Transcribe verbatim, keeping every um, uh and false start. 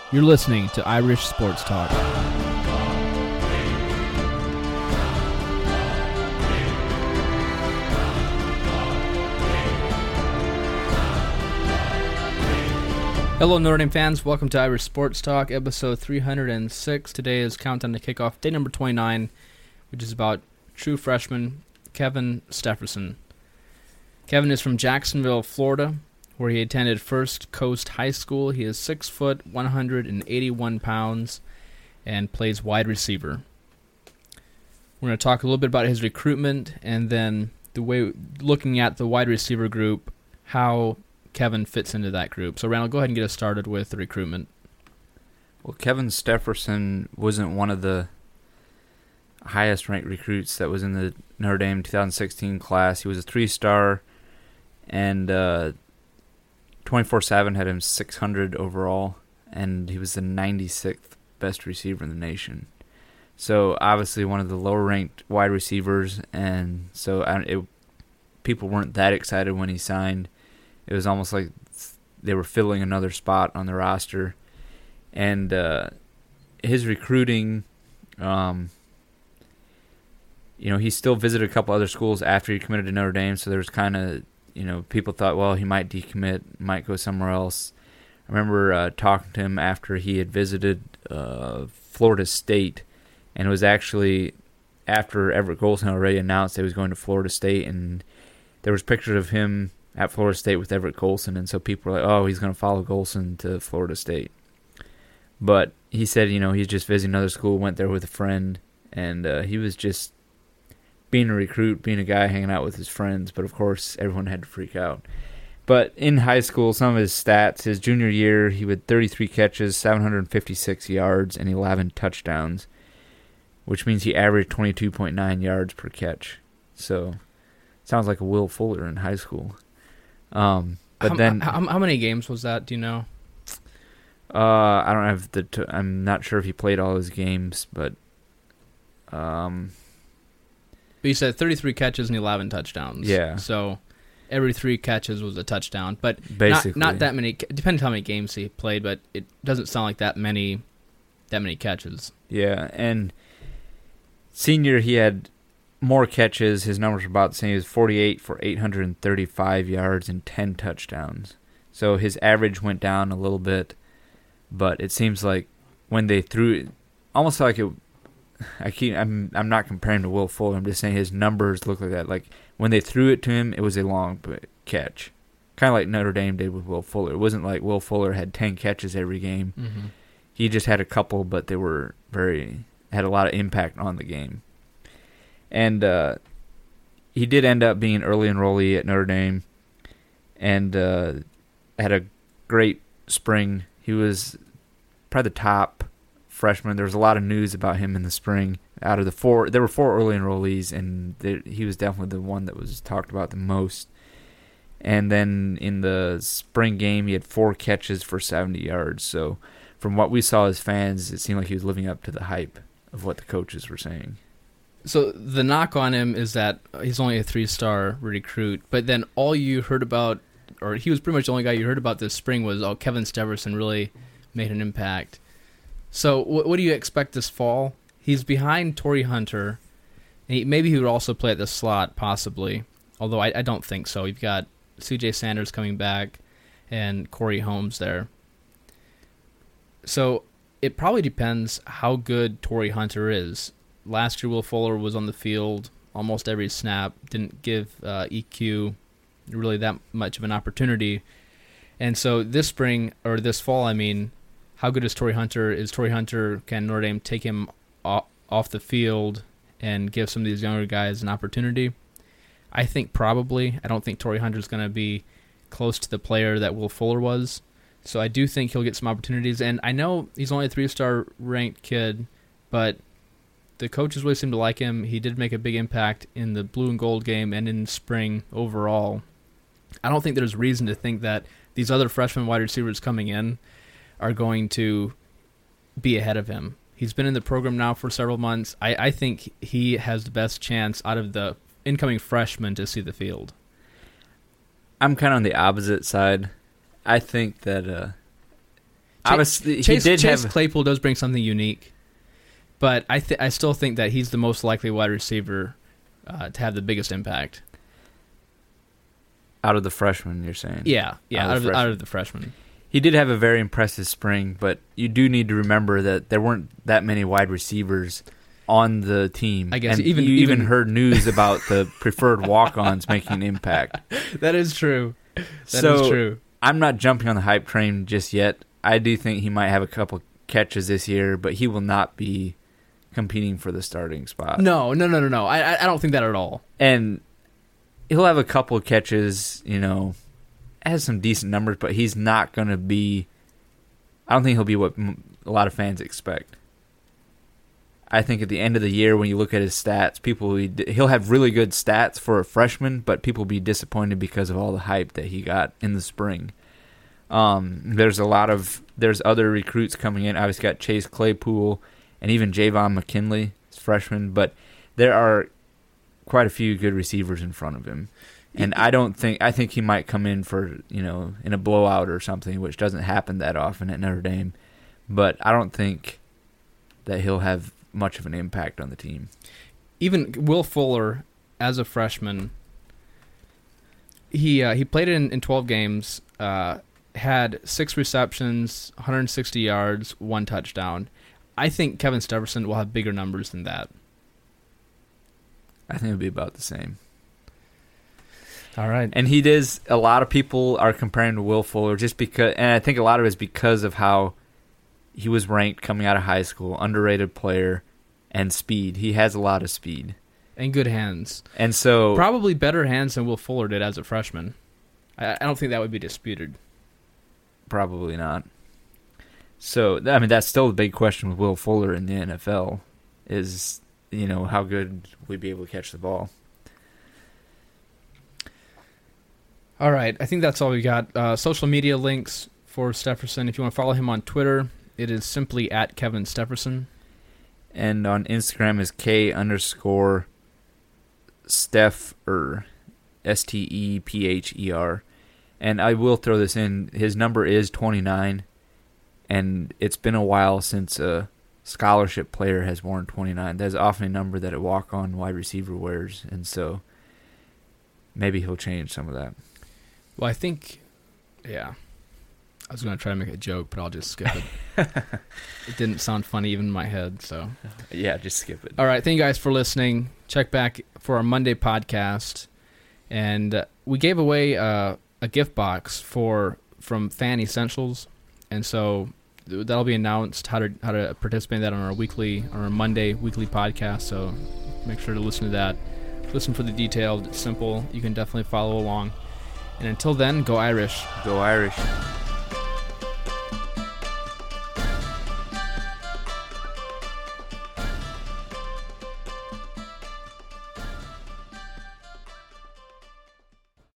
You're listening to Irish Sports Talk. Hello, Notre Dame fans. Welcome to Irish Sports Talk, episode three hundred six. Today is Countdown to Kickoff, day number twenty-nine, which is about true freshman Kevin Stepherson. Kevin is from Jacksonville, Florida, where he attended First Coast High School. He is six foot, one hundred eighty-one pounds, and plays wide receiver. We're going to talk a little bit about his recruitment, and then the way, looking at the wide receiver group, how Kevin fits into that group. So, Randall, go ahead and get us started with the recruitment. Well, Kevin Stepherson wasn't one of the highest-ranked recruits that was in the Notre Dame two thousand sixteen class. He was a three-star, and uh, twenty-four seven had him six hundred overall, and he was the ninety-sixth best receiver in the nation. So, obviously, one of the lower-ranked wide receivers, and so I, it, people weren't that excited when he signed. It was almost like they were filling another spot on the roster. And uh, his recruiting, um, you know, he still visited a couple other schools after he committed to Notre Dame, so there was kind of, you know, people thought, well, he might decommit, might go somewhere else. I remember uh, talking to him after he had visited uh, Florida State, and it was actually after Everett Golson already announced that he was going to Florida State, and there was pictures of him at Florida State with Everett Golson, and so people were like, oh, he's going to follow Golson to Florida State. But he said, you know, he's just visiting another school, went there with a friend, and uh, he was just being a recruit, being a guy hanging out with his friends, but of course everyone had to freak out. But in high school, some of his stats, his junior year, he had thirty-three catches, seven hundred fifty-six yards, and eleven touchdowns, which means he averaged twenty-two point nine yards per catch. So, sounds like a Will Fuller in high school. Um, but how, then, how, how many games was that? Do you know? Uh, I don't have the. T- I'm not sure if he played all his games, but um, but you said thirty-three catches and eleven touchdowns. Yeah. So every three catches was a touchdown, but basically not, not that many. Depends how many games he played, but it doesn't sound like that many. That many catches. Yeah, and senior he had more catches. His numbers were about the same. He was forty-eight for eight hundred thirty-five yards and ten touchdowns. So his average went down a little bit, but it seems like when they threw it, almost like it. I keep. I'm. I'm not comparing to Will Fuller. I'm just saying his numbers look like that. Like when they threw it to him, it was a long catch, kind of like Notre Dame did with Will Fuller. It wasn't like Will Fuller had ten catches every game. Mm-hmm. He just had a couple, but they were very had a lot of impact on the game. And uh, he did end up being an early enrollee at Notre Dame, and uh, had a great spring. He was probably the top freshman. There was a lot of news about him in the spring. Out of the four, there were four early enrollees, and they, he was definitely the one that was talked about the most. And then in the spring game, he had four catches for seventy yards. So from what we saw as fans, it seemed like he was living up to the hype of what the coaches were saying. So the knock on him is that he's only a three-star recruit, but then all you heard about, or he was pretty much the only guy you heard about this spring was, oh, Kevin Stepherson really made an impact. So what, what do you expect this fall? He's behind Torrey Hunter. And he, maybe he would also play at the slot, possibly, although I, I don't think so. You've got C J Sanders coming back and Corey Holmes there. So it probably depends how good Torrey Hunter is. Last year, Will Fuller was on the field almost every snap, didn't give uh, E Q really that much of an opportunity. And so this spring, or this fall, I mean, how good is Torrey Hunter? Is Torrey Hunter, can Notre Dame take him off the field and give some of these younger guys an opportunity? I think probably. I don't think Torrey Hunter is going to be close to the player that Will Fuller was. So I do think he'll get some opportunities. And I know he's only a three-star ranked kid, but the coaches really seem to like him. He did make a big impact in the blue and gold game and in spring overall. I don't think there's reason to think that these other freshman wide receivers coming in are going to be ahead of him. He's been in the program now for several months. I, I think he has the best chance out of the incoming freshmen to see the field. I'm kind of on the opposite side. I think that uh, Obviously, Chase, he did Chase have Claypool does bring something unique, but I th- I still think that he's the most likely wide receiver uh, to have the biggest impact. Out of the freshmen, you're saying? Yeah, yeah, out of out of, the the, out of the freshmen. He did have a very impressive spring, but you do need to remember that there weren't that many wide receivers on the team. I guess and even you even, even heard news about the preferred walk-ons making an impact. That is true. That so, is true. I'm not jumping on the hype train just yet. I do think he might have a couple catches this year, but he will not be competing for the starting spot. No, no, no, no, no. I I don't think that at all. And he'll have a couple of catches, you know, has some decent numbers, but he's not going to be, I don't think he'll be what a lot of fans expect. I think at the end of the year, when you look at his stats, people will be, he'll have really good stats for a freshman, but people will be disappointed because of all the hype that he got in the spring. Um, there's a lot of, there's other recruits coming in. Obviously got Chase Claypool and even Javon McKinley, freshman, but there are quite a few good receivers in front of him. And I don't think, I think he might come in for, you know, in a blowout or something, which doesn't happen that often at Notre Dame. But I don't think that he'll have much of an impact on the team. Even Will Fuller, as a freshman, he uh, he played in, in twelve games, uh, had six receptions, one hundred sixty yards, one touchdown. I think Kevin Stepherson will have bigger numbers than that. I think it'll be about the same. All right. And he does, a lot of people are comparing to Will Fuller just because, and I think a lot of it is because of how he was ranked coming out of high school, underrated player, and speed. He has a lot of speed. And good hands. And so... Probably better hands than Will Fuller did as a freshman. I, I don't think that would be disputed. Probably not. So, I mean, that's still the big question with Will Fuller in the N F L is, you know, how good we'd be able to catch the ball. All right. I think that's all we got. Uh, social media links for Stepherson. If you want to follow him on Twitter, it is simply at Kevin Stepherson. And on Instagram is K underscore Stepher, S T E P H E R. And I will throw this in. His number is twenty-nine, and it's been a while since a scholarship player has worn twenty-nine. That's often a number that a walk-on wide receiver wears, and so maybe he'll change some of that. Well, I think, yeah. I was going to try to make a joke, but I'll just skip it. It didn't sound funny even in my head, so. Yeah, just skip it. All right, thank you guys for listening. Check back for our Monday podcast. And uh, we gave away uh, a gift box for from Fan Essentials. And so that'll be announced how to how to participate in that on our weekly, on our Monday weekly podcast. So make sure to listen to that. Listen for the details. It's simple. You can definitely follow along. And until then, go Irish. Go Irish.